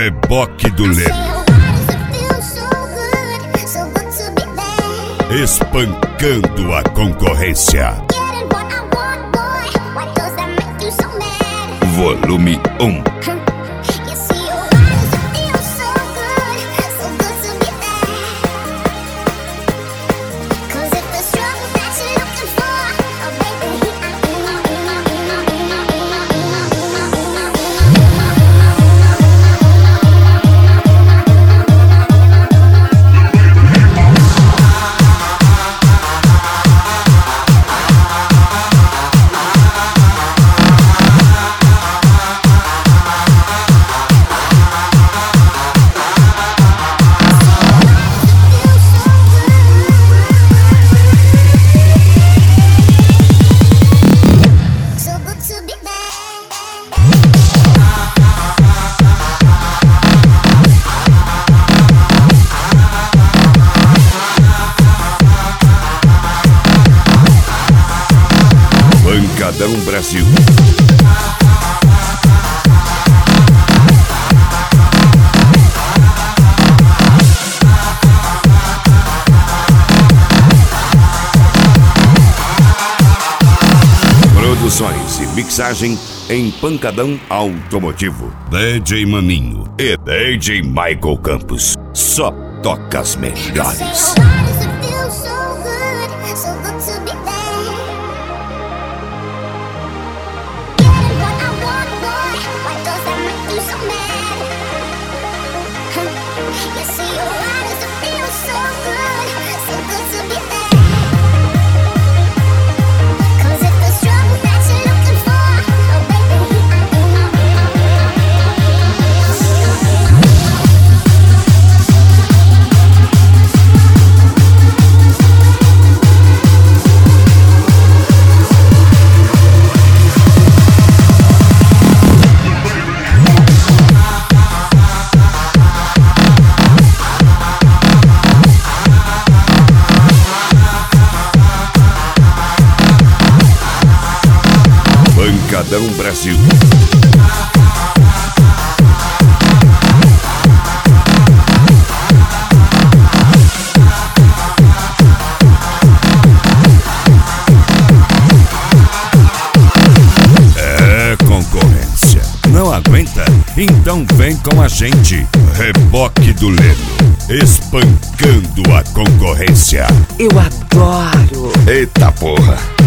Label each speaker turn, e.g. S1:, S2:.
S1: Reboque do Leme. Espancando a concorrência. Volume 1. Pancadão Brasil. Produções e mixagem em Pancadão Automotivo. DJ Maninho e DJ Michael Campos. Só toca as melhores. Pancadão Brasil. É concorrência. Não aguenta? Então vem com a gente. Reboque do Leme. Espancando a concorrência.
S2: Eu adoro.
S1: Eita porra.